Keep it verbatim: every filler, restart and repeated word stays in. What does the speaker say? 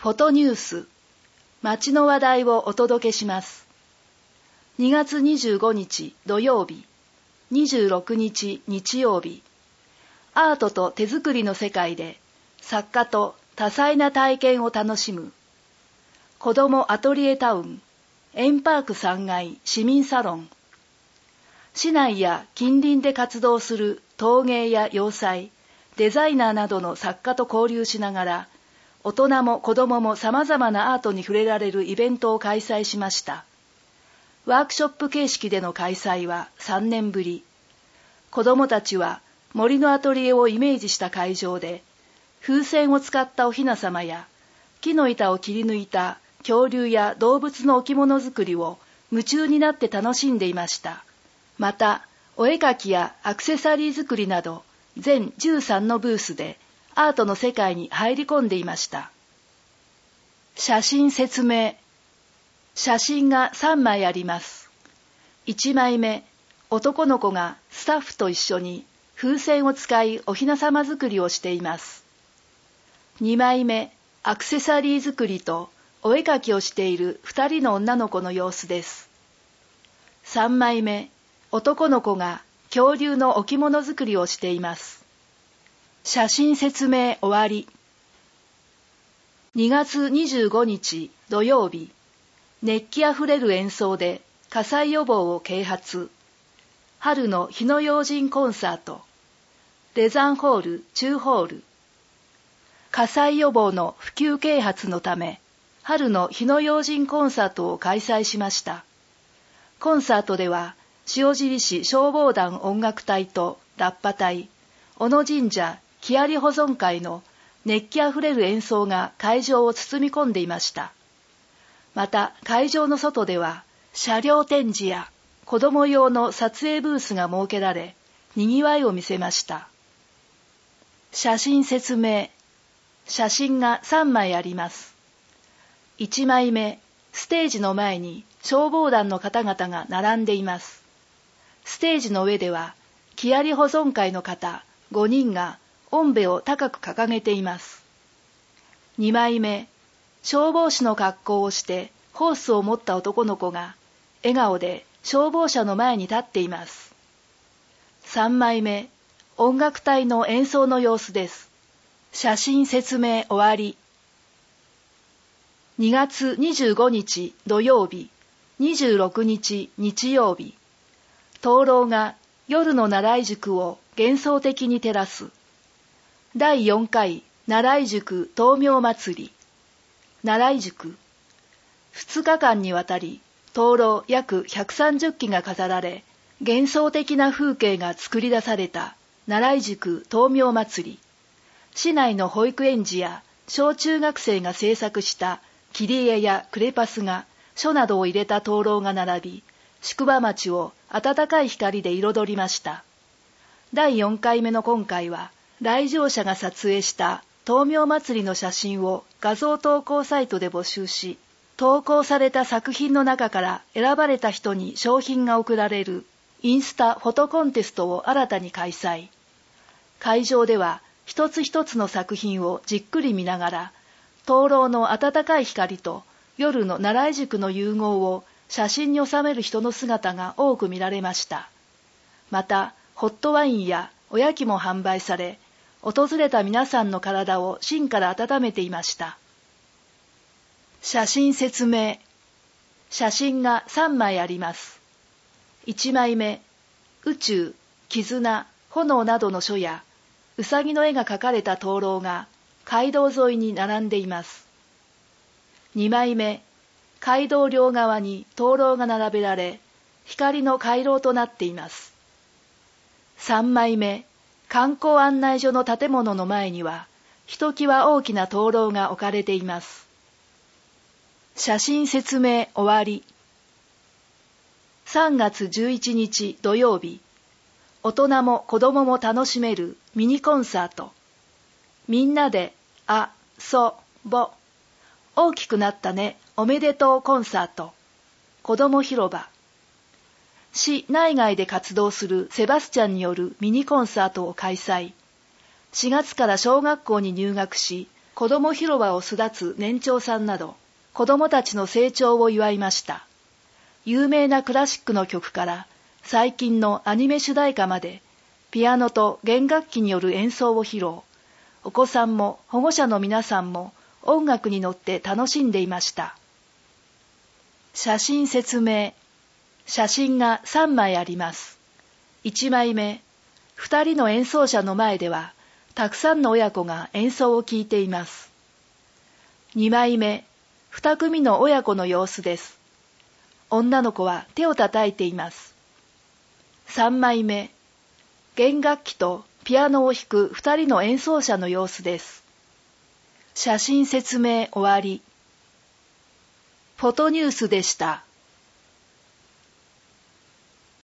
フォトニュース、街の話題をお届けします。にがつにじゅうごにち土曜日、にじゅうろくにち日曜日、アートと手作りの世界で作家と多彩な体験を楽しむ子どもアトリエタウン円パークさんがい市民サロン。市内や近隣で活動する陶芸や洋裁、デザイナーなどの作家と交流しながら、大人も子どもも様々なアートに触れられるイベントを開催しました。ワークショップ形式での開催はさんねんぶり。子どもたちは森のアトリエをイメージした会場で、風船を使ったお雛様や木の板を切り抜いた恐竜や動物の置物作りを夢中になって楽しんでいました。また、お絵かきやアクセサリー作りなど全じゅうさんのブースでアートの世界に入り込んでいました。写真説明。写真がさんまいあります。いちまいめ、男の子がスタッフと一緒に風船を使いお雛様作りをしています。にまいめ、アクセサリー作りとお絵かきをしているふたりの女の子の様子です。さんまいめ、男の子が恐竜の置物作りをしています。写真説明終わり。にがつにじゅうごにち土曜日、熱気あふれる演奏で火災予防を啓発。春の火の用心コンサート。レザンホール中ホール。火災予防の普及啓発のため、春の火の用心コンサートを開催しました。コンサートでは、塩尻市消防団音楽隊とラッパ隊、小野神社木遣保存会の熱気あふれる演奏が会場を包み込んでいました。また会場の外では車両展示や子供用の撮影ブースが設けられ、賑わいを見せました。写真説明。写真がさんまいあります。いちまいめ、ステージの前に消防団の方々が並んでいます。ステージの上では、木遣保存会の方ごにんがおんべを高く掲げています。にまいめ、消防士の格好をしてホースを持った男の子が笑顔で消防車の前に立っています。さんまいめ、音楽隊の演奏の様子です。写真説明終わり。にがつにじゅうごにち土曜日、にじゅうろくにち日曜日、灯籠が夜の奈良井宿を幻想的に照らす。だいよんかい奈良井宿灯明祭り。奈良井宿。ふつかかんにわたり、灯籠約ひゃくさんじゅっきが飾られ、幻想的な風景が作り出された奈良井宿灯明祭り。市内の保育園児や小中学生が制作した切り絵やクレパス画、書などを入れた灯籠が並び、宿場町を暖かい光で彩りました。だいよんかいめの今回は、来場者が撮影した灯明祭りの写真を画像投稿サイトで募集し、投稿された作品の中から選ばれた人に商品が贈られるインスタフォトコンテストを新たに開催。会場では一つ一つの作品をじっくり見ながら、灯籠の暖かい光と夜の奈良井宿の融合を写真に収める人の姿が多く見られました。また、ホットワインやおやきも販売され、訪れた皆さんの体を芯から温めていました。写真説明。写真がさんまいあります。いちまいめ、宇宙、絆、炎などの書や、うさぎの絵が描かれた灯籠が街道沿いに並んでいます。にまいめ、街道両側に灯籠が並べられ、光の回廊となっています。さんまいめ、観光案内所の建物の前には、ひときわ大きな灯籠が置かれています。写真説明終わり。さんがつじゅういちにち土曜日、大人も子供も楽しめるミニコンサート。みんなで、あ、そ、ぼ。大きくなったね、おめでとうコンサート。子ども広場。市内外で活動するセバスチャンによるミニコンサートを開催。しがつから小学校に入学し、 子供広場を巣立つ年長さんなど、子供たちの成長を祝いました。有名なクラシックの曲から最近のアニメ主題歌まで、ピアノと弦楽器による演奏を披露。お子さんも保護者の皆さんも音楽に乗って楽しんでいました。写真説明。写真がさんまいあります。いちまいめ、ふたりの演奏者の前では、たくさんの親子が演奏を聴いています。にまいめ、にくみの親子の様子です。女の子は手を叩いています。さんまいめ、弦楽器とピアノを弾くふたりの演奏者の様子です。写真説明終わり。フォトニュースでした。